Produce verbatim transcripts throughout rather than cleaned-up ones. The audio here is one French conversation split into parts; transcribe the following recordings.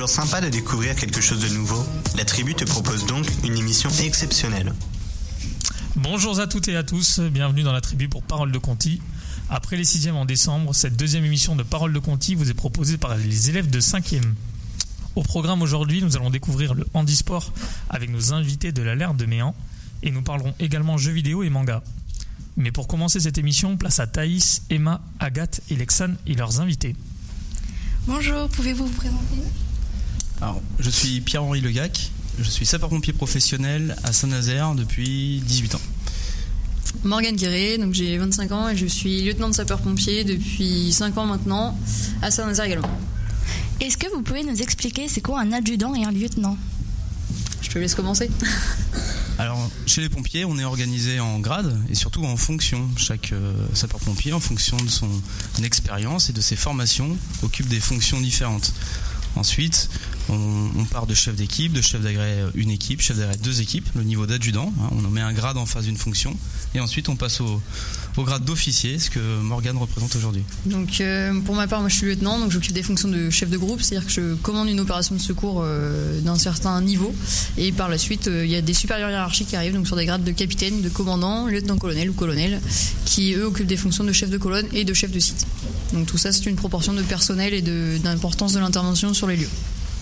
toujours sympa de découvrir quelque chose de nouveau. La tribu te propose donc une émission exceptionnelle. Bonjour à toutes et à tous, bienvenue dans la tribu pour Parole de Conti. Après les sixièmes en décembre, cette deuxième émission de Parole de Conti vous est proposée par les élèves de cinquième. Au programme aujourd'hui, nous allons découvrir le handisport avec nos invités de la L E R de Méan et nous parlerons également jeux vidéo et manga. Mais pour commencer cette émission, place à Thaïs, Emma, Agathe et Lexane et leurs invités. Bonjour, pouvez-vous vous présenter ? Alors, je suis Pierre-Henri Legac, je suis sapeur-pompier professionnel à Saint-Nazaire depuis dix-huit ans. Morgane Guéret, donc j'ai vingt-cinq ans et je suis lieutenant de sapeur-pompier depuis cinq ans maintenant à Saint-Nazaire également. Est-ce que vous pouvez nous expliquer c'est quoi un adjudant et un lieutenant ? Je te laisse commencer. Alors, chez les pompiers, on est organisé en grade et surtout en fonction. Chaque euh, sapeur-pompier, en fonction de son expérience et de ses formations, occupe des fonctions différentes. Ensuite, on, on part de chef d'équipe, de chef d'agrès une équipe, chef d'agrès deux équipes, le niveau d'adjudant. Hein, on en met un grade en face d'une fonction. Et ensuite, on passe au, au grade d'officier, ce que Morgane représente aujourd'hui. Donc, euh, pour ma part, moi je suis lieutenant, donc j'occupe des fonctions de chef de groupe, c'est-à-dire que je commande une opération de secours euh, d'un certain niveau. Et par la suite, il euh, y a des supérieurs hiérarchiques qui arrivent, donc sur des grades de capitaine, de commandant, lieutenant-colonel ou colonel, qui eux occupent des fonctions de chef de colonne et de chef de site. Donc tout ça, c'est une proportion de personnel et de, d'importance de l'intervention sur les lieux.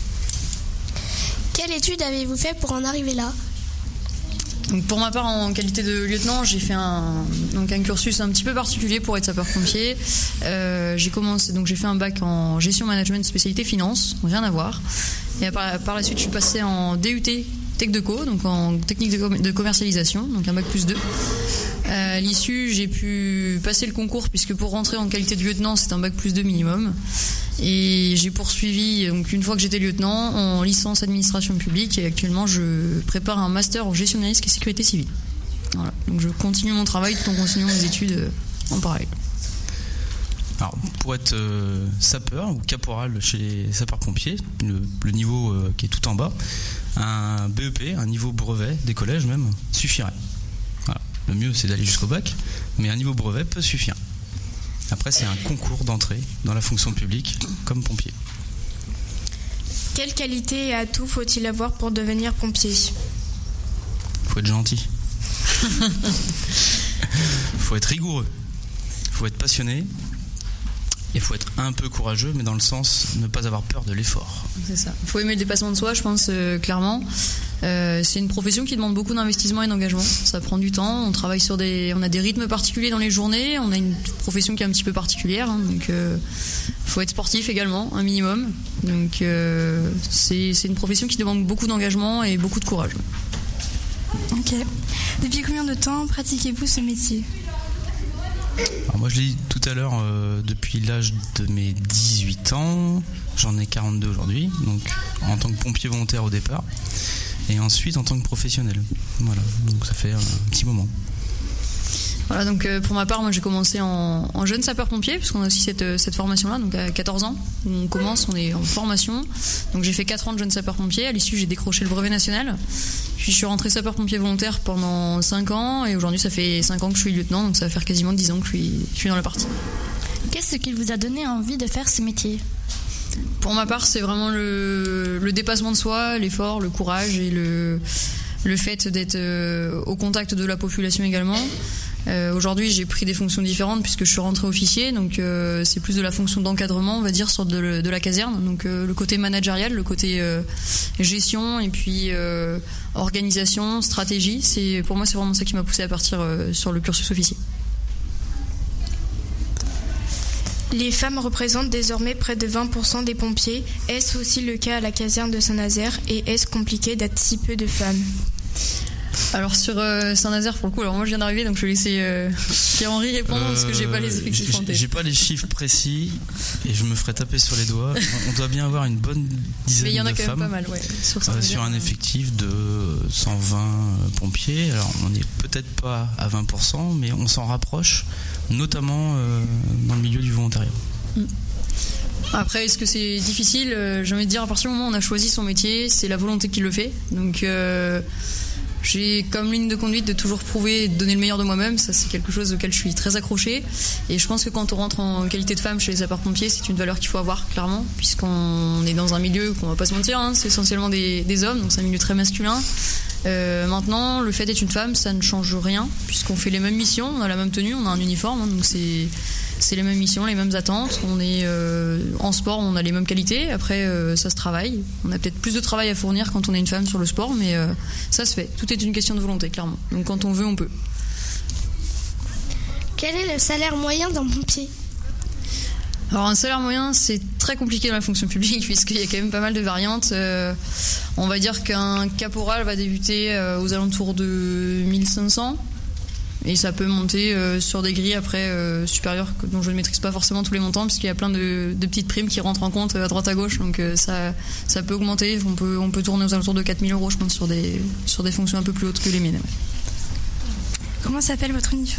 Quelle étude avez-vous fait pour en arriver là ? Donc pour ma part, en qualité de lieutenant, j'ai fait un, donc un cursus un petit peu particulier pour être sapeur-pompier. Euh, j'ai commencé, donc j'ai fait un bac en gestion management spécialité finance, rien à voir. Et par, par la suite, je suis passée en D U T Tech de Co, donc en technique de, com- de commercialisation, donc un bac plus deux. Euh, à l'issue, j'ai pu passer le concours puisque pour rentrer en qualité de lieutenant, c'est un bac plus deux minimum. Et j'ai poursuivi, donc une fois que j'étais lieutenant, en licence administration publique et actuellement je prépare un master en gestion des risques et sécurité civile. Voilà. Donc je continue mon travail tout en continuant mes études en parallèle. Alors, pour être euh, sapeur ou caporal chez les sapeurs-pompiers, le, le niveau euh, qui est tout en bas, un B E P, un niveau brevet des collèges même, suffirait. Voilà. Le mieux c'est d'aller jusqu'au bac, mais un niveau brevet peut suffire. Après, c'est un concours d'entrée dans la fonction publique comme pompier. Quelle qualité et atout faut-il avoir pour devenir pompier ? Faut être gentil. Faut être rigoureux. Faut être passionné. Il faut être un peu courageux, mais dans le sens ne pas avoir peur de l'effort. C'est ça. Il faut aimer le dépassement de soi, je pense, euh, clairement. Euh, c'est une profession qui demande beaucoup d'investissement et d'engagement. Ça prend du temps. On travaille sur des, on a des rythmes particuliers dans les journées. On a une profession qui est un petit peu particulière, hein, donc euh, faut être sportif également, un minimum. Donc euh, c'est, c'est une profession qui demande beaucoup d'engagement et beaucoup de courage. Ok. Depuis combien de temps pratiquez-vous ce métier ? Alors moi je l'ai dit tout à l'heure, euh, depuis l'âge de mes dix-huit ans, j'en ai quarante-deux aujourd'hui, donc en tant que pompier volontaire au départ, et ensuite en tant que professionnel. Voilà, donc ça fait un petit moment. Voilà, donc euh, pour ma part, moi j'ai commencé en, en jeune sapeur-pompier, parce qu'on a aussi cette, cette formation-là, donc à quatorze ans, on commence, on est en formation. Donc j'ai fait quatre ans de jeune sapeur-pompier, à l'issue j'ai décroché le brevet national, puis je suis rentré sapeur-pompier volontaire pendant cinq ans, et aujourd'hui ça fait cinq ans que je suis lieutenant, donc ça va faire quasiment dix ans que je suis, je suis dans la partie. Qu'est-ce qui vous a donné envie de faire ce métier ? Pour ma part, c'est vraiment le, le dépassement de soi, l'effort, le courage et le, le fait d'être euh, au contact de la population également. Euh, aujourd'hui, j'ai pris des fonctions différentes puisque je suis rentrée officier, donc euh, c'est plus de la fonction d'encadrement, on va dire, sur de, de la caserne. Donc euh, le côté managérial, le côté euh, gestion et puis euh, organisation, stratégie. C'est pour moi, c'est vraiment ça qui m'a poussé à partir euh, sur le cursus officier. Les femmes représentent désormais près de vingt pour cent des pompiers. Est-ce aussi le cas à la caserne de Saint-Nazaire et est-ce compliqué d'être si peu de femmes ? Alors sur euh, Saint-Nazaire, pour le coup, alors moi je viens d'arriver, donc je vais laisser euh, Pierre-Henri répondre euh, parce que j'ai pas les effectifs en tête. J'ai pas les chiffres précis et je me ferai taper sur les doigts. On doit bien avoir une bonne dizaine de femmes. Mais il y en a quand même pas mal, ouais. Sur, euh, sur un effectif de cent vingt pompiers. Alors on n'est peut-être pas à vingt pour cent, mais on s'en rapproche, notamment euh, dans le milieu du volontariat. Mm. Après, est-ce que c'est difficile ? J'ai envie de dire, à partir du moment où on a choisi son métier, c'est la volonté qui le fait. Donc, euh, J'ai comme ligne de conduite de toujours prouver et de donner le meilleur de moi-même. Ça, c'est quelque chose auquel je suis très accrochée. Et je pense que quand on rentre en qualité de femme chez les sapeurs-pompiers, c'est une valeur qu'il faut avoir, clairement, puisqu'on est dans un milieu qu'on va pas se mentir, hein, c'est essentiellement des, des hommes, donc c'est un milieu très masculin. Euh, maintenant, le fait d'être une femme, ça ne change rien, puisqu'on fait les mêmes missions, on a la même tenue, on a un uniforme, hein, donc c'est... C'est les mêmes missions, les mêmes attentes. On est euh, en sport, on a les mêmes qualités. Après, euh, ça se travaille. On a peut-être plus de travail à fournir quand on est une femme sur le sport, mais euh, ça se fait. Tout est une question de volonté, clairement. Donc quand on veut, on peut. Quel est le salaire moyen d'un pompier ? Alors un salaire moyen, c'est très compliqué dans la fonction publique puisqu'il y a quand même pas mal de variantes. Euh, on va dire qu'un caporal va débuter euh, aux alentours de mille cinq cents. Et ça peut monter euh, sur des grilles après euh, supérieures dont je ne maîtrise pas forcément tous les montants parce qu'il y a plein de, de petites primes qui rentrent en compte à droite à gauche, donc euh, ça, ça peut augmenter. On peut, on peut tourner aux alentours de quatre mille euros, je pense, sur des, sur des fonctions un peu plus hautes que les miennes. Comment s'appelle votre uniforme ?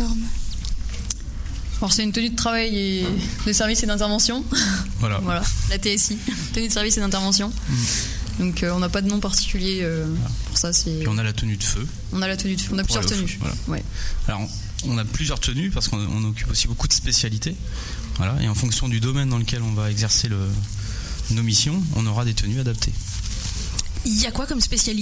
Alors c'est une tenue de travail et de service et d'intervention. Voilà. Voilà, la T S I, tenue de service et d'intervention. Mmh. Donc euh, on n'a pas de nom particulier euh, voilà. Pour ça. C'est... Puis on a la tenue de feu. On a la tenue de feu. On a plusieurs tenues. Voilà. Ouais. Alors on a plusieurs tenues parce qu'on on occupe aussi beaucoup de spécialités. Voilà. Et en fonction du domaine dans lequel on va exercer le, nos missions, on aura des tenues adaptées. Il y a quoi comme spécialité ?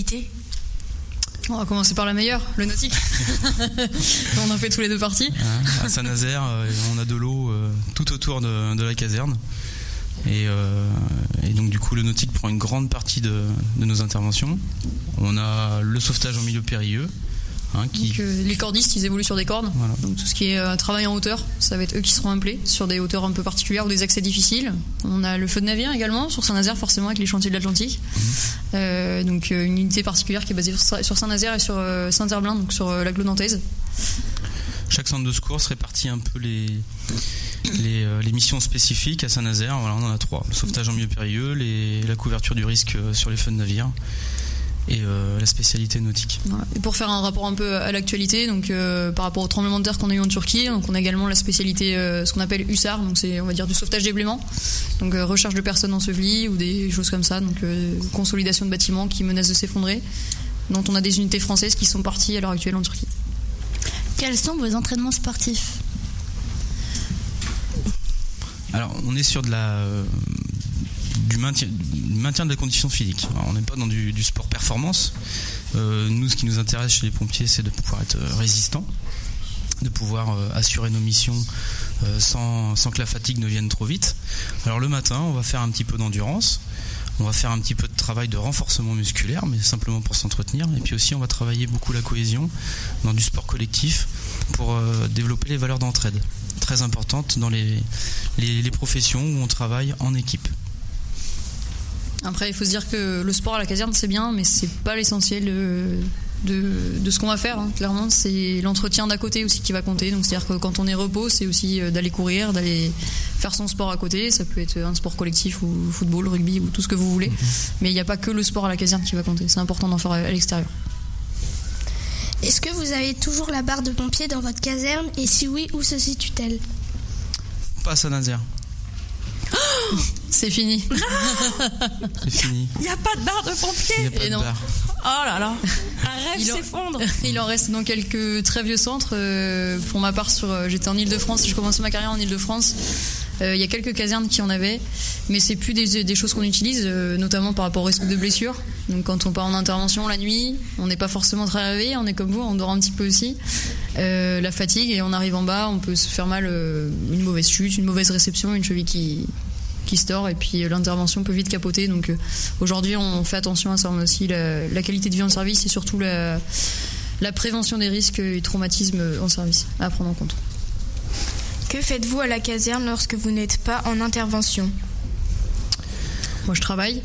On va commencer par la meilleure, le nautique. On en fait tous les deux parties. À Saint-Nazaire, on a de l'eau tout autour de, de la caserne. Et, euh, et donc du coup le nautique prend une grande partie de, de nos interventions. On a le sauvetage en milieu périlleux, hein, qui... donc, euh, les cordistes ils évoluent sur des cordes, voilà. Donc tout ce qui est euh, travail en hauteur, ça va être eux qui seront appelés sur des hauteurs un peu particulières ou des accès difficiles. On a le feu de navire également sur Saint-Nazaire, forcément avec les chantiers de l'Atlantique. Mmh. euh, donc euh, une unité particulière qui est basée sur, sur Saint-Nazaire et sur euh, Saint-Herblain, donc sur euh, l'agglo nantaise. Chaque centre de secours se répartit un peu les, les, euh, les missions spécifiques à Saint-Nazaire. Voilà, on en a trois. Le sauvetage en milieu périlleux, les, la couverture du risque sur les feux de navire et euh, la spécialité nautique. Voilà. Et pour faire un rapport un peu à l'actualité, donc euh, par rapport au tremblement de terre qu'on a eu en Turquie, donc on a également la spécialité, euh, ce qu'on appelle U S A R, donc c'est on va dire du sauvetage des blêments, donc euh, recherche de personnes ensevelies ou des choses comme ça, donc euh, consolidation de bâtiments qui menacent de s'effondrer, dont on a des unités françaises qui sont parties à l'heure actuelle en Turquie. Quels sont vos entraînements sportifs ? Alors, on est sur de la, euh, du, maintien, du maintien de la condition physique. Alors, on n'est pas dans du, du sport performance. Euh, nous, ce qui nous intéresse chez les pompiers, c'est de pouvoir être résistant, de pouvoir euh, assurer nos missions euh, sans, sans que la fatigue ne vienne trop vite. Alors, le matin, on va faire un petit peu d'endurance. On va faire un petit peu de travail de renforcement musculaire, mais simplement pour s'entretenir. Et puis aussi, on va travailler beaucoup la cohésion dans du sport collectif pour euh, développer les valeurs d'entraide, très importantes dans les, les, les professions où on travaille en équipe. Après, il faut se dire que le sport à la caserne, c'est bien, mais c'est pas l'essentiel de, de, de ce qu'on va faire. Hein. Clairement, c'est l'entretien d'à côté aussi qui va compter. Donc, c'est-à-dire que quand on est repos, c'est aussi d'aller courir, d'aller faire son sport à côté. Ça peut être un sport collectif ou football, rugby ou tout ce que vous voulez. Mmh. Mais il n'y a pas que le sport à la caserne qui va compter. C'est important d'en faire à l'extérieur. Est-ce que vous avez toujours la barre de pompier dans votre caserne ? Et si oui, où se situe-t-elle ? Pas à Saint-Nazaire. Oh, c'est fini. C'est fini. Il n'y a pas de barre de pompier. Il n'y a pas Et de non. barre. Oh là là, un rêve s'effondre. Il en reste dans quelques très vieux centres. Euh, pour ma part, sur, j'étais en Ile-de-France, je commençais ma carrière en Ile-de-France. Euh, il y a quelques casernes qui en avaient, mais c'est plus des, des choses qu'on utilise, euh, notamment par rapport au risque de blessure. Donc quand on part en intervention la nuit, on n'est pas forcément très réveillé, on est comme vous, on dort un petit peu aussi. Euh, la fatigue, et on arrive en bas, on peut se faire mal, euh, une mauvaise chute, une mauvaise réception, une cheville qui... qui se tord, et puis l'intervention peut vite capoter. Donc euh, aujourd'hui on fait attention à ça, on a aussi la, la qualité de vie en service et surtout la, la prévention des risques et traumatismes en service à prendre en compte. Que faites-vous à la caserne lorsque vous n'êtes pas en intervention ? Moi je travaille.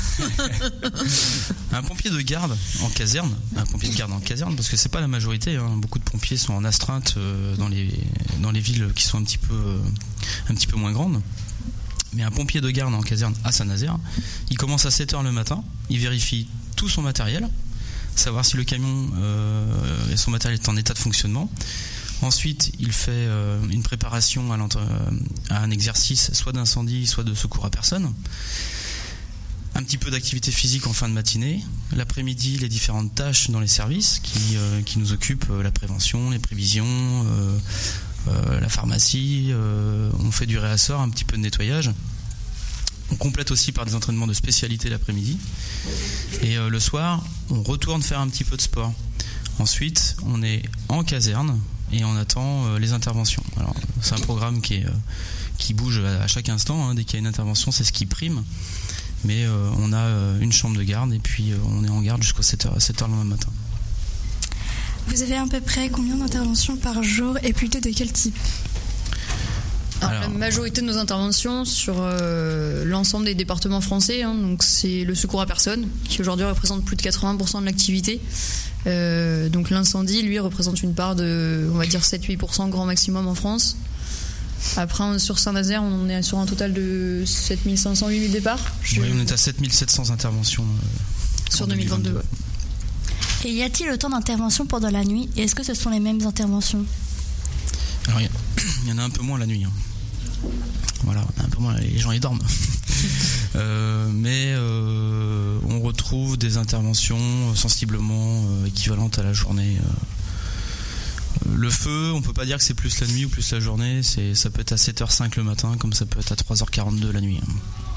Un pompier de garde en caserne, un pompier de garde en caserne, parce que c'est pas la majorité, hein. Beaucoup de pompiers sont en astreinte euh, dans les dans les villes qui sont un petit peu euh, un petit peu moins grandes. Mais un pompier de garde en caserne à Saint-Nazaire, il commence à sept heures le matin, il vérifie tout son matériel, savoir si le camion euh, et son matériel est en état de fonctionnement. Ensuite, il fait euh, une préparation à, à un exercice, soit d'incendie, soit de secours à personne. Un petit peu d'activité physique en fin de matinée. L'après-midi, les différentes tâches dans les services qui, euh, qui nous occupent, euh, la prévention, les prévisions, euh, euh, la pharmacie. Euh, on fait du réassort, un petit peu de nettoyage. On complète aussi par des entraînements de spécialité l'après-midi. Et euh, le soir, on retourne faire un petit peu de sport. Ensuite, on est en caserne et on attend euh, les interventions. Alors, c'est un programme qui, est, euh, qui bouge à, à chaque instant. Hein. Dès qu'il y a une intervention, c'est ce qui prime. Mais euh, on a euh, une chambre de garde et puis euh, on est en garde jusqu'à sept heures, sept heures le matin. Vous avez à peu près combien d'interventions par jour et plutôt de quel type ? Alors, Alors, la majorité de nos interventions sur euh, l'ensemble des départements français, hein, donc c'est le secours à personne qui aujourd'hui représente plus de quatre-vingts pour cent de l'activité. Euh, donc l'incendie, lui, représente une part de, on va dire sept à huit pour cent grand maximum en France. Après, sur Saint-Nazaire, on est sur un total de sept mille cinq cents à huit mille départs. Je... Oui, on est à sept mille sept cents interventions euh, sur deux mille vingt-deux. Et y a-t-il autant d'interventions pendant la nuit ? Et est-ce que ce sont les mêmes interventions ? Alors, il y, y en a un peu moins la nuit. Hein. Voilà, un peu moins, les gens y dorment. euh, mais euh, on retrouve des interventions sensiblement euh, équivalentes à la journée. Euh, Le feu, on peut pas dire que c'est plus la nuit ou plus la journée, c'est, ça peut être à sept heures cinq le matin comme ça peut être à trois heures quarante-deux la nuit.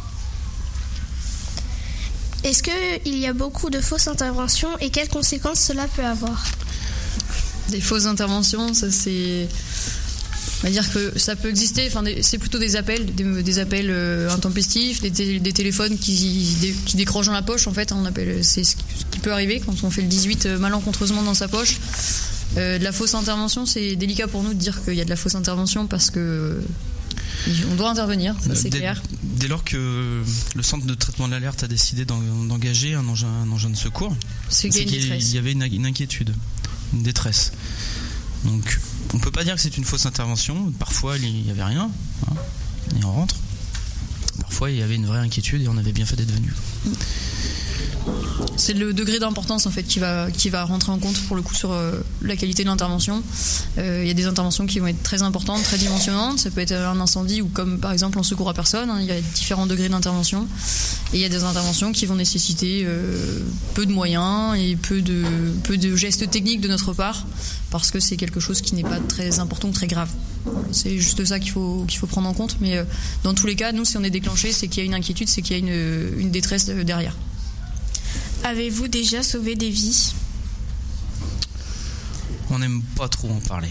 Est-ce qu'il y a beaucoup de fausses interventions et quelles conséquences cela peut avoir ? Des fausses interventions, ça c'est... On va dire que ça peut exister, enfin, c'est plutôt des appels, des, des appels euh, intempestifs, des, té- des téléphones qui, des, qui décrochent dans la poche en fait, on appelle, c'est ce qui peut arriver quand on fait le dix-huit euh, malencontreusement dans sa poche. Euh, de la fausse intervention, c'est délicat pour nous de dire qu'il y a de la fausse intervention parce que on doit intervenir, ça c'est dès, clair. Dès lors que le centre de traitement de l'alerte a décidé d'engager un engin, un engin de secours, c'est qu'il y a une détresse. Il y avait une, une inquiétude, une détresse. Donc on peut pas dire que c'est une fausse intervention. Parfois il n'y avait rien, hein, et on rentre. Parfois il y avait une vraie inquiétude et on avait bien fait d'être venu. C'est le degré d'importance en fait qui va qui va rentrer en compte pour le coup sur euh, la qualité de l'intervention. Il euh, y a des interventions qui vont être très importantes, très dimensionnantes. Ça peut être un incendie ou comme par exemple en secours à personne. Il hein, y a différents degrés d'intervention et il y a des interventions qui vont nécessiter euh, peu de moyens et peu de peu de gestes techniques de notre part parce que c'est quelque chose qui n'est pas très important ou très grave. C'est juste ça qu'il faut qu'il faut prendre en compte. Mais euh, dans tous les cas, nous si on est déclenché, c'est qu'il y a une inquiétude, c'est qu'il y a une une détresse derrière. Avez-vous déjà sauvé des vies ? On n'aime pas trop en parler.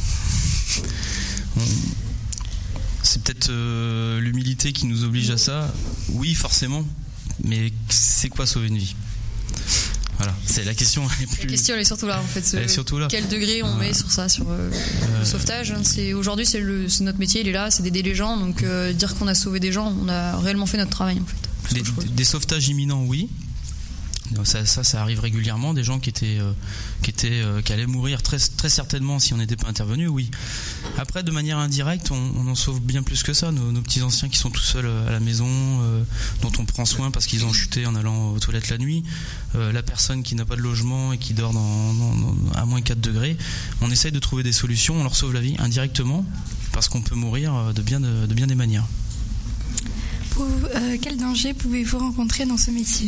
On... C'est peut-être euh, l'humilité qui nous oblige à ça. Oui, forcément. Mais c'est quoi sauver une vie ? Voilà, c'est la question. Elle est plus... La question elle est surtout là en fait. Elle est surtout là. Quel degré on ouais. met sur ça, sur euh, euh... le sauvetage. C'est aujourd'hui c'est, le, c'est notre métier, il est là, c'est d'aider les gens. Donc euh, dire qu'on a sauvé des gens, on a réellement fait notre travail en fait. Des, des sauvetages imminents, oui. Donc ça, ça, ça arrive régulièrement. Des gens qui étaient, euh, qui étaient, euh, qui allaient mourir très, très certainement si on n'était pas intervenu. Oui. Après, de manière indirecte, on, on en sauve bien plus que ça. Nos, nos petits anciens qui sont tout seuls à la maison, euh, dont on prend soin parce qu'ils ont chuté en allant aux toilettes la nuit. Euh, la personne qui n'a pas de logement et qui dort dans, dans, dans, à moins quatre degrés. On essaye de trouver des solutions. On leur sauve la vie indirectement parce qu'on peut mourir de bien, de, de bien des manières. Pour, euh, quel danger pouvez-vous rencontrer dans ce métier ?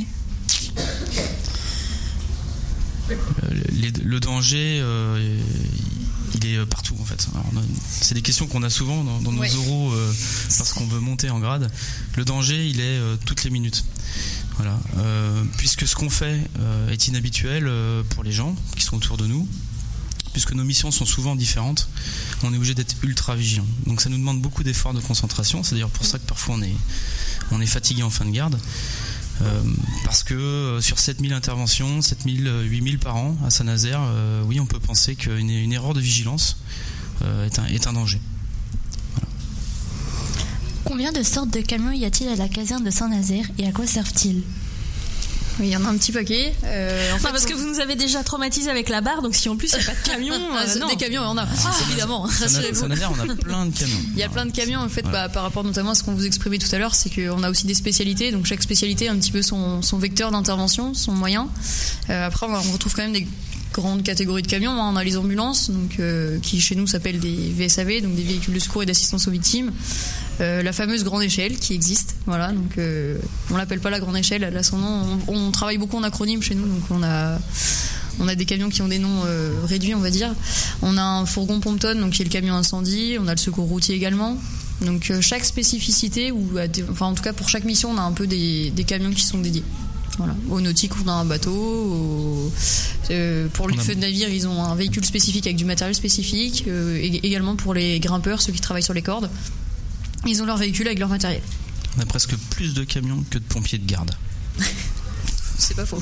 Le, le danger, euh, il est partout en fait. Alors, c'est des questions qu'on a souvent dans, dans nos ouais. oraux euh, parce qu'on veut monter en grade. Le danger, il est euh, toutes les minutes. Voilà. Euh, puisque ce qu'on fait euh, est inhabituel euh, pour les gens qui sont autour de nous, puisque nos missions sont souvent différentes, on est obligé d'être ultra vigilant. Donc ça nous demande beaucoup d'efforts de concentration. C'est d'ailleurs pour ça que parfois on est, on est fatigué en fin de garde. Euh, parce que euh, sur sept mille interventions, sept mille, huit mille par an à Saint-Nazaire, euh, oui, on peut penser qu'une une erreur de vigilance euh, est, un, est un danger. Voilà. Combien de sortes de camions y a-t-il à la caserne de Saint-Nazaire et à quoi servent-ils ? Oui, il y en a un petit paquet. Euh, en non, fait, parce on... que vous nous avez déjà traumatisé avec la barre, donc si en plus il n'y a pas de camions, ah, euh, non. Des camions, on a, ah, évidemment. Saint-Nazaire, on a plein de camions. Il y a plein de camions, en fait, voilà. bah, par rapport notamment à ce qu'on vous exprimait tout à l'heure, c'est qu'on a aussi des spécialités. Donc chaque spécialité a un petit peu son, son vecteur d'intervention, son moyen. Euh, après, on retrouve quand même des grandes catégories de camions. On a les ambulances, donc euh, qui chez nous s'appellent des V S A V, donc des véhicules de secours et d'assistance aux victimes. Euh, la fameuse grande échelle qui existe, voilà, donc euh, on l'appelle pas la grande échelle, elle a son nom. On, on travaille beaucoup en acronyme chez nous, donc on a on a des camions qui ont des noms euh, réduits, on va dire. On a un fourgon pompe-tonne, donc qui est le camion incendie. On a le secours routier également. Donc euh, chaque spécificité, ou enfin en tout cas pour chaque mission, on a un peu des, des camions qui sont dédiés. Voilà. Au nautique, on a un bateau. Au, euh, pour les feux de navire, ils ont un véhicule spécifique avec du matériel spécifique. Euh, et également pour les grimpeurs, ceux qui travaillent sur les cordes, ils ont leur véhicule avec leur matériel. On a presque plus de camions que de pompiers de garde. C'est pas faux.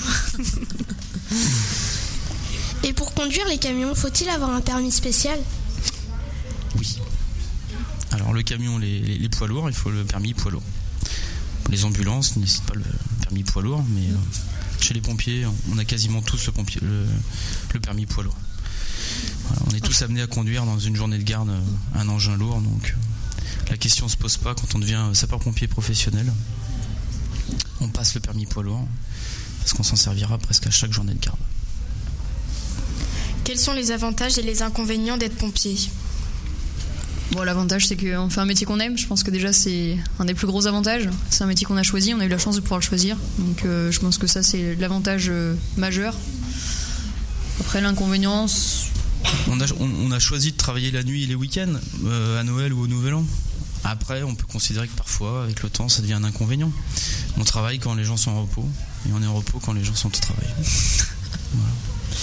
Et pour conduire les camions, faut-il avoir un permis spécial ? Oui. Alors le camion, les, les, les poids lourds, il faut le permis poids lourd. Les ambulances ne nécessitent pas le permis poids lourd, mais euh, chez les pompiers, on a quasiment tous le, pompier, le, le permis poids lourd. Voilà, on est tous amenés à conduire dans une journée de garde un engin lourd, donc euh, la question ne se pose pas quand on devient sapeur-pompier professionnel. On passe le permis poids lourd, parce qu'on s'en servira presque à chaque journée de garde. Quels sont les avantages et les inconvénients d'être pompier ? Bon, l'avantage, c'est qu'on fait un métier qu'on aime. Je pense que déjà, c'est un des plus gros avantages. C'est un métier qu'on a choisi. On a eu la chance de pouvoir le choisir. Donc, euh, je pense que ça, c'est l'avantage euh, majeur. Après, l'inconvénient... On a, on, on a choisi de travailler la nuit et les week-ends, euh, à Noël ou au Nouvel An. Après, on peut considérer que parfois, avec le temps, ça devient un inconvénient. On travaille quand les gens sont en repos. Et on est en repos quand les gens sont au travail. Voilà.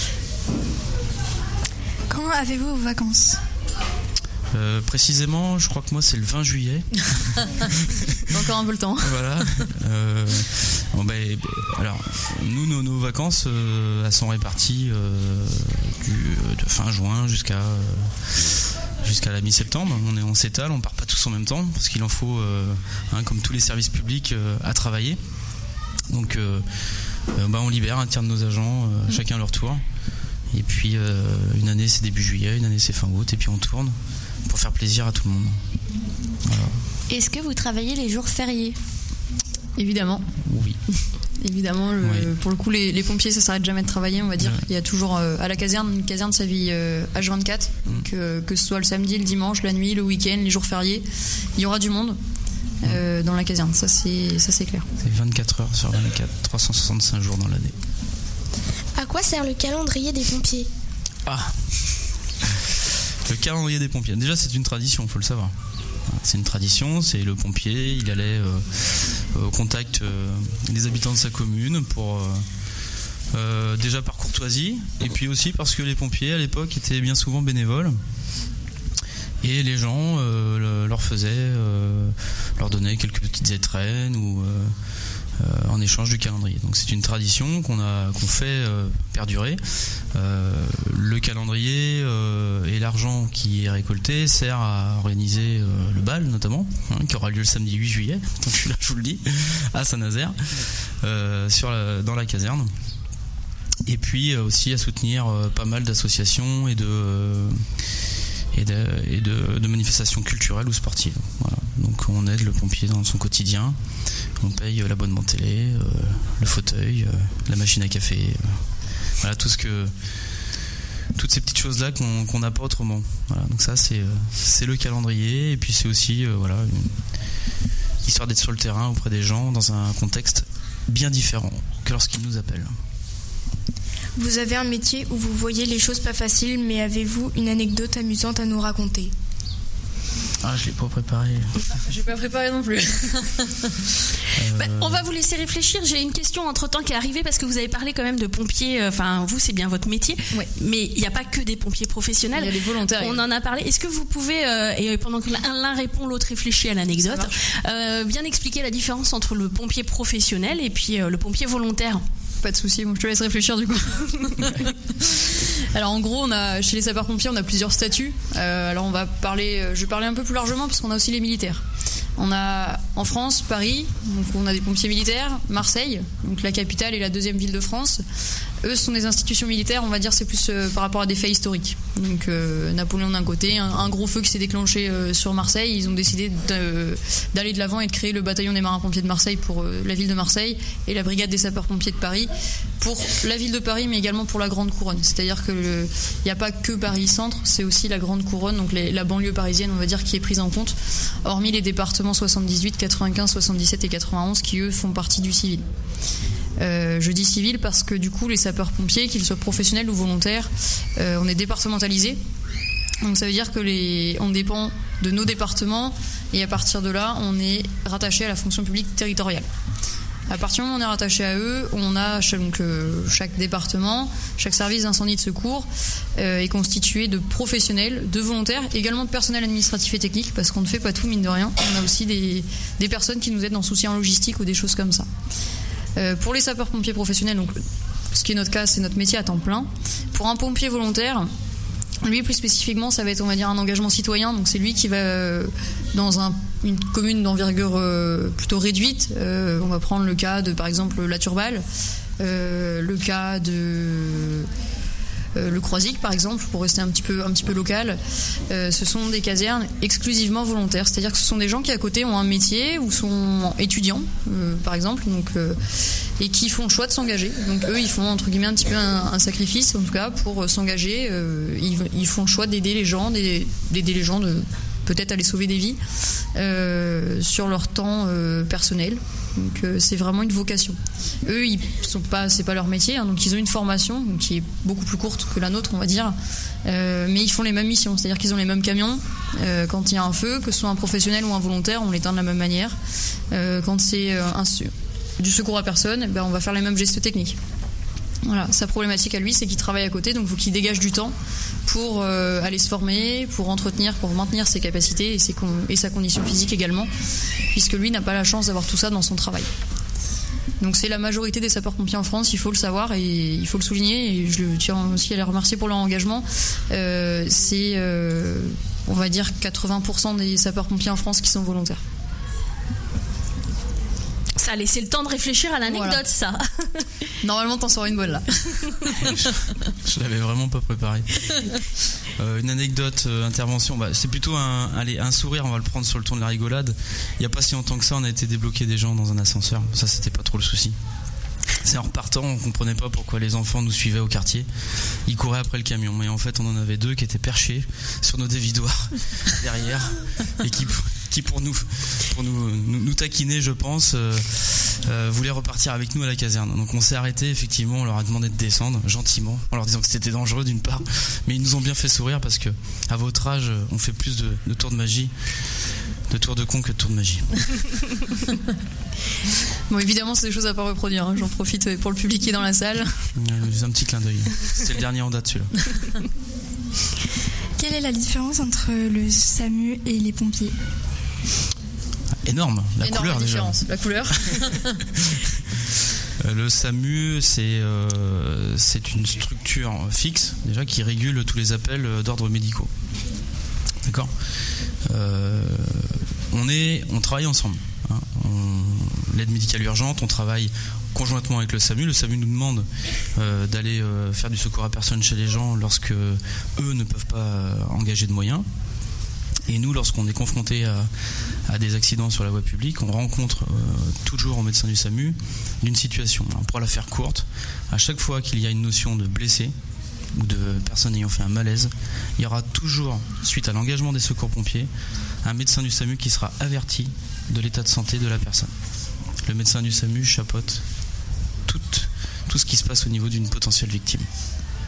Quand avez-vous vos vacances ? Euh, précisément, je crois que moi c'est le vingt juillet. Encore un peu le temps. Voilà. Euh, bon, ben, alors, nous, nos, nos vacances, euh, elles sont réparties euh, du, de fin juin jusqu'à euh, jusqu'à la mi-septembre. On, est, on s'étale, on part pas tous en même temps parce qu'il en faut, euh, hein, comme tous les services publics, euh, à travailler. Donc, euh, euh, bah, on libère un tiers de nos agents, euh, mmh. chacun à leur tour. Et puis, euh, une année c'est début juillet, une année c'est fin août, et puis on tourne pour faire plaisir à tout le monde. Voilà. Est-ce que vous travaillez les jours fériés ? Évidemment. Oui. Évidemment, le, oui. Pour le coup, les, les pompiers, ça s'arrête jamais de travailler, on va dire. Ouais. Il y a toujours euh, à la caserne, une caserne, ça vit euh, H vingt-quatre. Mmh. Donc, euh, que ce soit le samedi, le dimanche, la nuit, le week-end, les jours fériés, il y aura du monde euh, mmh. dans la caserne. Ça, c'est, ça, c'est clair. C'est vingt-quatre heures sur vingt-quatre, trois cent soixante-cinq jours dans l'année. À quoi sert le calendrier des pompiers ? Ah, le calendrier des pompiers. Déjà, c'est une tradition, il faut le savoir. C'est une tradition, c'est le pompier, il allait euh, au contact euh, des habitants de sa commune pour euh, euh, déjà par courtoisie, et puis aussi parce que les pompiers à l'époque étaient bien souvent bénévoles. Et les gens euh, leur faisaient, euh, leur donnaient quelques petites étrennes ou euh, euh, en échange du calendrier. Donc c'est une tradition qu'on a, qu'on fait euh, perdurer. Euh, le calendrier euh, et l'argent qui est récolté sert à organiser euh, le bal notamment, hein, qui aura lieu le samedi huit juillet. Donc je suis là, je vous le dis, à Saint-Nazaire, euh, sur la, dans la caserne. Et puis euh, aussi à soutenir euh, pas mal d'associations et de euh, et, de, et de, de manifestations culturelles ou sportives. Voilà. Donc on aide le pompier dans son quotidien. On paye l'abonnement télé, euh, le fauteuil, euh, la machine à café. Euh, voilà, tout ce que, toutes ces petites choses-là qu'on qu'on n'a pas autrement. Voilà, donc ça, c'est, euh, c'est le calendrier. Et puis c'est aussi euh, voilà, une, histoire d'être sur le terrain auprès des gens dans un contexte bien différent que lorsqu'ils nous appellent. Vous avez un métier où vous voyez les choses pas faciles, mais avez-vous une anecdote amusante à nous raconter ? Ah, je l'ai pas préparé. J'ai pas préparé non plus. euh... bah, on va vous laisser réfléchir. J'ai une question entre-temps qui est arrivée parce que vous avez parlé quand même de pompiers. Enfin, vous, c'est bien votre métier. Ouais. Mais il n'y a pas que des pompiers professionnels. Il y a des volontaires. On en a parlé. Est-ce que vous pouvez, euh, et pendant que l'un répond, l'autre réfléchit à l'anecdote, euh, bien expliquer la différence entre le pompier professionnel et puis euh, le pompier volontaire ? Pas de souci, bon, je te laisse réfléchir du coup. Alors en gros, on a, chez les sapeurs-pompiers, on a plusieurs statuts. Euh, alors on va parler, je vais parler un peu plus largement parce qu'on a aussi les militaires. On a en France, Paris, donc on a des pompiers militaires, Marseille, donc la capitale et la deuxième ville de France, Eux, ce sont des institutions militaires, on va dire, c'est plus euh, par rapport à des faits historiques. Donc, euh, Napoléon d'un côté, un, un gros feu qui s'est déclenché euh, sur Marseille, ils ont décidé de, d'aller de l'avant et de créer le bataillon des marins-pompiers de Marseille pour euh, la ville de Marseille et la brigade des sapeurs-pompiers de Paris pour la ville de Paris, mais également pour la Grande Couronne. C'est-à-dire que il n'y a pas que Paris-Centre, c'est aussi la Grande Couronne, donc les, la banlieue parisienne, on va dire, qui est prise en compte, hormis les départements soixante-dix-huit, quatre-vingt-quinze, soixante-dix-sept et quatre-vingt-onze qui, eux, font partie du civil. Euh, je dis civil parce que du coup les sapeurs-pompiers, qu'ils soient professionnels ou volontaires, euh, on est départementalisé. Donc ça veut dire que les, on dépend de nos départements et à partir de là on est rattaché à la fonction publique territoriale. À partir du moment où on est rattaché à eux, on a donc, euh, chaque département, chaque service d'incendie et de secours euh, est constitué de professionnels, de volontaires, également de personnel administratif et technique, parce qu'on ne fait pas tout mine de rien. On a aussi des, des personnes qui nous aident dans le soutien logistique ou des choses comme ça. Euh, pour les sapeurs-pompiers professionnels, donc, ce qui est notre cas, c'est notre métier à temps plein. Pour un pompier volontaire, lui plus spécifiquement, ça va être, on va dire, un engagement citoyen. Donc c'est lui qui va euh, dans un, une commune d'envergure euh, plutôt réduite. Euh, on va prendre le cas de, par exemple, la Turballe, euh, le cas de euh, le Croisic, par exemple, pour rester un petit peu, un petit peu local. Euh, ce sont des casernes exclusivement volontaires, c'est-à-dire que ce sont des gens qui à côté ont un métier ou sont étudiants, euh, par exemple, donc euh, et qui font le choix de s'engager. Donc eux, ils font entre guillemets un petit peu un, un sacrifice, en tout cas, pour euh, s'engager. Euh, ils, ils font le choix d'aider les gens, d'aider, d'aider les gens, de peut-être aller sauver des vies euh, sur leur temps euh, personnel. Donc euh, c'est vraiment une vocation. Eux, ils sont pas, c'est pas leur métier, hein, donc ils ont une formation donc, qui est beaucoup plus courte que la nôtre, on va dire. Euh, mais ils font les mêmes missions, c'est-à-dire qu'ils ont les mêmes camions. Euh, quand il y a un feu, que ce soit un professionnel ou un volontaire, on l'éteint de la même manière. Euh, quand c'est euh, un, du secours à personne, ben, on va faire les mêmes gestes techniques. Voilà, sa problématique à lui, c'est qu'il travaille à côté, donc il faut qu'il dégage du temps pour euh, aller se former, pour entretenir, pour maintenir ses capacités et, ses con- et sa condition physique également, puisque lui n'a pas la chance d'avoir tout ça dans son travail. Donc c'est la majorité des sapeurs-pompiers en France, il faut le savoir et il faut le souligner, et je tiens aussi à les remercier pour leur engagement. Euh, c'est, euh, on va dire, quatre-vingts pour cent des sapeurs-pompiers en France qui sont volontaires. Ça a laissé le temps de réfléchir à l'anecdote, voilà. Ça. Normalement, t'en sors une bonne là. je, je l'avais vraiment pas préparé. Euh, une anecdote, euh, intervention, bah, c'est plutôt un, allez, un sourire, on va le prendre sur le ton de la rigolade. Il n'y a pas si longtemps que ça, on a été débloquer des gens dans un ascenseur. Ça, c'était pas trop le souci. C'est en repartant, on comprenait pas pourquoi les enfants nous suivaient au quartier. Ils couraient après le camion, mais en fait, on en avait deux qui étaient perchés sur nos dévidoirs derrière et qui, qui pour nous, pour nous, nous, nous taquiner, je pense, euh, euh, voulaient repartir avec nous à la caserne. Donc on s'est arrêté, effectivement, on leur a demandé de descendre gentiment, en leur disant que c'était dangereux d'une part, mais ils nous ont bien fait sourire parce que à votre âge, on fait plus de, de tours de magie, de tours de con que de tours de magie. Bon, évidemment, c'est des choses à pas reproduire. Hein. J'en profite pour le public qui est dans la salle. Euh, un petit clin d'œil. C'était le dernier en date, celui-là. Quelle est la différence entre le SAMU et les pompiers ? Énorme, la Énorme couleur la différence. déjà. La couleur. Le SAMU, c'est, euh, c'est une structure fixe déjà qui régule tous les appels d'ordre médicaux. D'accord ? euh, on, est, on travaille ensemble. Hein. On, l'aide médicale urgente, on travaille conjointement avec le SAMU. Le SAMU nous demande euh, d'aller euh, faire du secours à personne chez les gens lorsque eux ne peuvent pas euh, engager de moyens. Et nous, lorsqu'on est confronté à, à des accidents sur la voie publique, on rencontre euh, toujours au médecin du SAMU d'une situation. Alors, pour la faire courte, à chaque fois qu'il y a une notion de blessé ou de personne ayant fait un malaise, il y aura toujours, suite à l'engagement des secours pompiers, un médecin du SAMU qui sera averti de l'état de santé de la personne. Le médecin du SAMU chapeaute tout, tout ce qui se passe au niveau d'une potentielle victime. D'accord ?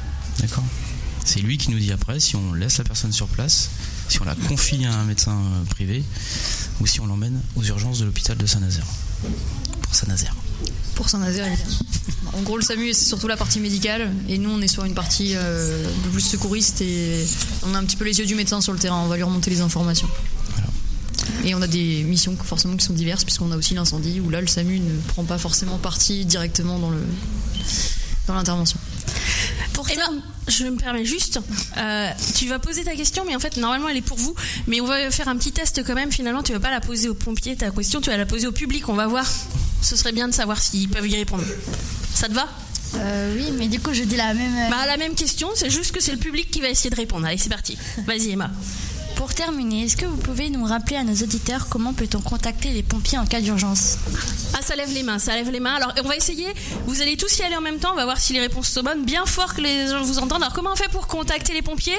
C'est lui qui nous dit après si on laisse la personne sur place, si on la confie à un médecin privé ou si on l'emmène aux urgences de l'hôpital de Saint-Nazaire. Pour Saint-Nazaire. Pour Saint-Nazaire, évidemment. En gros, le SAMU, c'est surtout la partie médicale et nous, on est sur une partie euh, un peu plus secouriste et on a un petit peu les yeux du médecin sur le terrain. On va lui remonter les informations. Voilà. Et on a des missions forcément qui sont diverses puisqu'on a aussi l'incendie où là, le SAMU ne prend pas forcément partie directement dans, le, dans l'intervention. Pour eh ben, je me permets juste, euh, tu vas poser ta question, mais en fait, normalement, elle est pour vous. Mais on va faire un petit test quand même. Finalement, tu vas pas la poser aux pompiers, ta question, tu vas la poser au public. On va voir. Ce serait bien de savoir s'ils peuvent y répondre. Ça te va ? Euh, oui, mais du coup, je dis la même. euh, Bah, la même question, c'est juste que c'est le public qui va essayer de répondre. Allez, c'est parti. Vas-y, Emma. Pour terminer, est-ce que vous pouvez nous rappeler à nos auditeurs comment peut-on contacter les pompiers en cas d'urgence? Ah, ça lève les mains, ça lève les mains. Alors, on va essayer. Vous allez tous y aller en même temps. On va voir si les réponses sont bonnes. Bien fort que les gens vous entendent. Alors, comment on fait pour contacter les pompiers?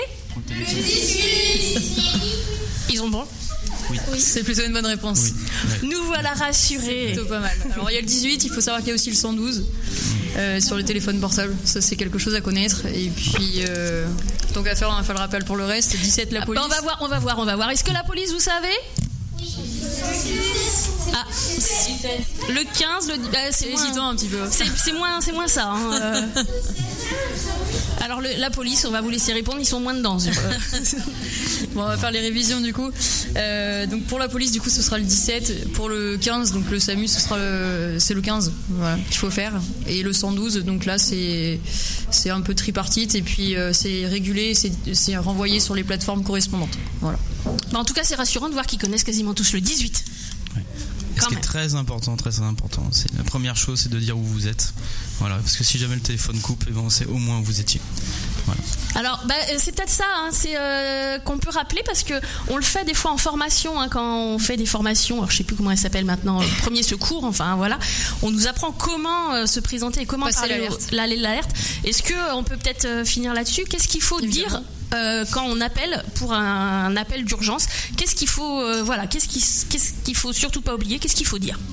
Ils ont bon? Oui. C'est plutôt une bonne réponse. Oui. Ouais. Nous voilà rassurés. C'est plutôt pas mal. Alors il y a le dix-huit, il faut savoir qu'il y a aussi le cent douze euh, sur le téléphone portable. Ça c'est quelque chose à connaître. Et puis euh, donc à faire, on va faire le rappel pour le reste. dix-sept la police. On va voir, on va voir, on va voir. Est-ce que la police, vous savez? Ah, le quinze, le bah, c'est C'est moins, hésitant un petit peu. c'est, c'est moins, c'est moins ça. Hein, euh. Alors le, la police, on va vous laisser répondre. Ils sont moins dedans. Bon, on va faire les révisions du coup. Euh, donc pour la police, du coup, ce sera le dix-sept. Pour le quinze, donc le SAMU, ce sera le, c'est le quinze. Voilà, qu'il faut faire. Et le cent douze, donc là, c'est c'est un peu tripartite et puis euh, c'est régulé, c'est, c'est renvoyé sur les plateformes correspondantes. Voilà. Bah, en tout cas, c'est rassurant de voir qu'ils connaissent quasiment tous le dix-huit. Ouais. Ce qui est très important, très important, c'est la première chose, c'est de dire où vous êtes. Voilà, parce que si jamais le téléphone coupe, eh ben, on sait au moins où vous étiez. Voilà. Alors, bah, c'est peut-être ça, hein, c'est euh, qu'on peut rappeler parce que on le fait des fois en formation, hein, quand on fait des formations. Alors, je sais plus comment elle s'appelle maintenant, premier secours. Enfin, voilà, on nous apprend comment euh, se présenter et comment Passer parler l'alerte. au- la- l'alerte. Est-ce que euh, on peut peut-être euh, finir là-dessus? Qu'est-ce qu'il faut Évidemment. dire euh, quand on appelle pour un, un appel d'urgence? Qu'est-ce qu'il faut, euh, voilà, qu'est-ce qui, qu'est-ce qu'il faut surtout pas oublier? Qu'est-ce qu'il faut dire?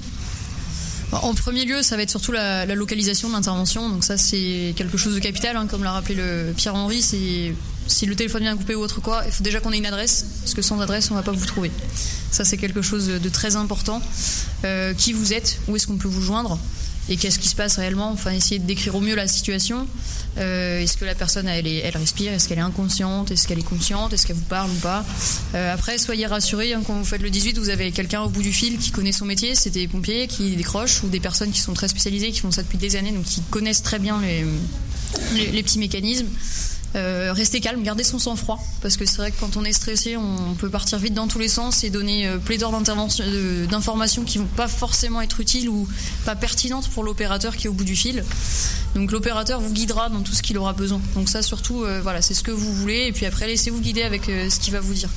En premier lieu, ça va être surtout la, la localisation de l'intervention. Donc ça, c'est quelque chose de capital, hein, comme l'a rappelé le Pierre-Henri. C'est si le téléphone vient coupé ou autre quoi, il faut déjà qu'on ait une adresse, parce que sans adresse, on va pas vous trouver. Ça, c'est quelque chose de très important. Euh, qui vous êtes? Où est-ce qu'on peut vous joindre? Et qu'est-ce qui se passe réellement? Enfin, essayer de décrire au mieux la situation. Euh, est-ce que la personne, elle, est, elle respire? Est-ce qu'elle est inconsciente? Est-ce qu'elle est consciente? Est-ce qu'elle vous parle ou pas? euh, Après, soyez rassurés, hein, quand vous faites le dix-huit, vous avez quelqu'un au bout du fil qui connaît son métier. C'est des pompiers qui décrochent ou des personnes qui sont très spécialisées, qui font ça depuis des années, donc qui connaissent très bien les, les, les petits mécanismes. Euh, rester calme, garder son sang-froid, parce que c'est vrai que quand on est stressé, on peut partir vite dans tous les sens et donner euh, pléthore d'intervention- de- d'informations qui vont pas forcément être utiles ou pas pertinentes pour l'opérateur qui est au bout du fil. Donc l'opérateur vous guidera dans tout ce qu'il aura besoin. Donc ça surtout, euh, voilà, c'est ce que vous voulez, et puis après laissez-vous guider avec euh, ce qu'il va vous dire.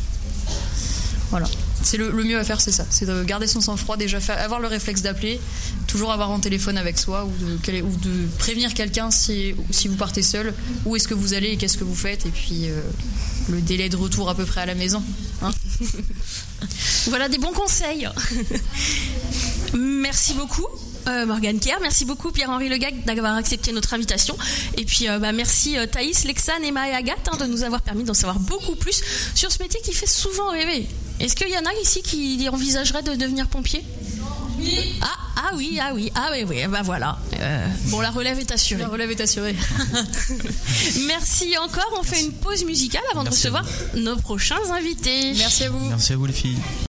Voilà. C'est le, le mieux à faire, c'est ça. C'est de garder son sang-froid, déjà faire, avoir le réflexe d'appeler, toujours avoir un téléphone avec soi ou de, quel- ou de prévenir quelqu'un si, si vous partez seul, où est-ce que vous allez et qu'est-ce que vous faites, et puis euh, le délai de retour à peu près à la maison. Hein. Voilà des bons conseils. Merci beaucoup. Euh, Morgane Kier, merci beaucoup Pierre-Henri Legag d'avoir accepté notre invitation, et puis euh, bah, merci euh, Thaïs, Lexane, Emma et Agathe, hein, de nous avoir permis d'en savoir beaucoup plus sur ce métier qui fait souvent rêver. Est-ce qu'il y en a ici qui envisageraient de devenir pompier? Oui. Ah, ah oui, ah oui, ah oui, oui, bah voilà. Euh, bon, la relève est assurée. La relève est assurée. Merci encore, on fait une pause musicale avant Merci de recevoir nos prochains invités. Merci à vous. Merci à vous les filles.